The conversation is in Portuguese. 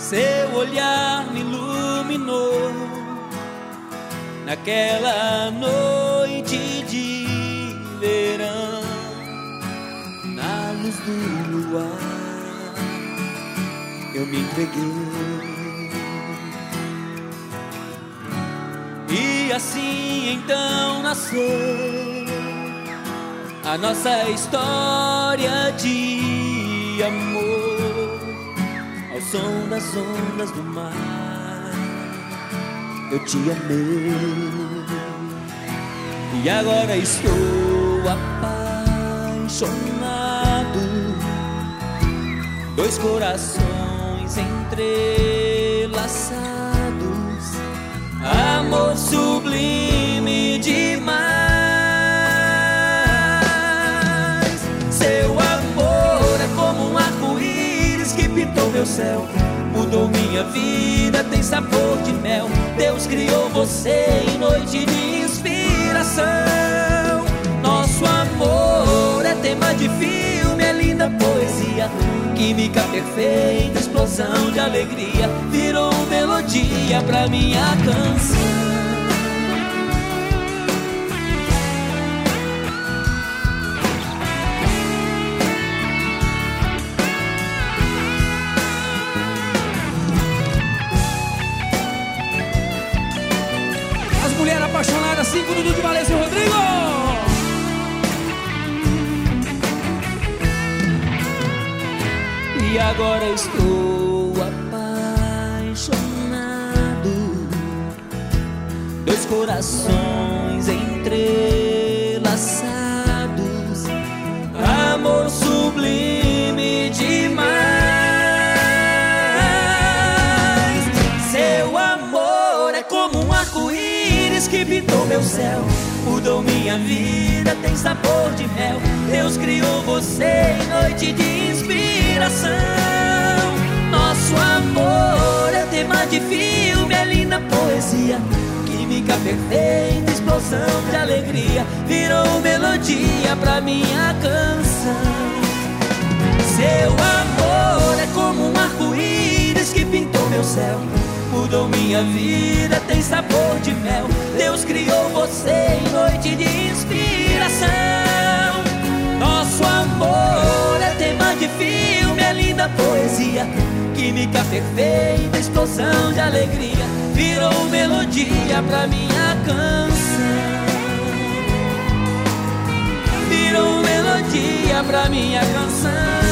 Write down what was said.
Seu olhar me iluminou naquela noite de verão, na luz do luar eu me entreguei. E assim então nasceu a nossa história de amor, ao som das ondas do mar. Eu te amei e agora estou apaixonado. Dois corações entrelaçados, amor sublime demais. Seu amor é como um arco-íris que pintou meu céu, mudou minha vida, tem sabor de mel. Deus criou você em noite de inspiração. Nosso amor é tema de filme, é linda poesia, química perfeita, explosão de alegria, virou melodia pra minha canção. As mulheres apaixonadas, 5 do Dudu Valência e Rodrigo. E agora estou apaixonado, dois corações entrelaçados, amor sublime demais. Seu amor é como um arco-íris que pintou meu céu, mudou minha vida, tem sabor de mel. Deus criou você em noite de inspiração. Nosso amor é tema de filme, é linda poesia, química perfeita, explosão de alegria, virou melodia pra minha canção. Seu amor é como um arco-íris que pintou meu céu, mudou minha vida, tem sabor de mel. Deus criou você em noite de inspiração. Nosso amor é tema de filme, é linda poesia, química perfeita, explosão de alegria, virou melodia pra minha canção. Virou melodia pra minha canção.